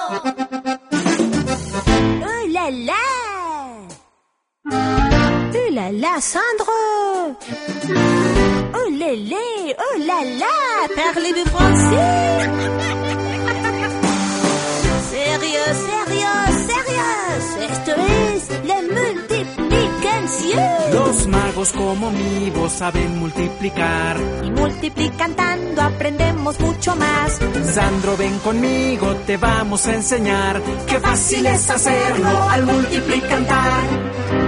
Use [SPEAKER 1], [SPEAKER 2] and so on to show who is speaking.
[SPEAKER 1] Oh là là! Oh là là, Sandro! Oh lélé! Oh là là! Parlez-vous français? Sérieux, sérieux, sérieux. Esto es la multiplicación.
[SPEAKER 2] Los magos como mi voz saben multiplicar.
[SPEAKER 1] Y multiplicando aprendemos mucho más.
[SPEAKER 2] Sandro, ven conmigo, te vamos a enseñar. Qué fácil es hacerlo al multiplicar.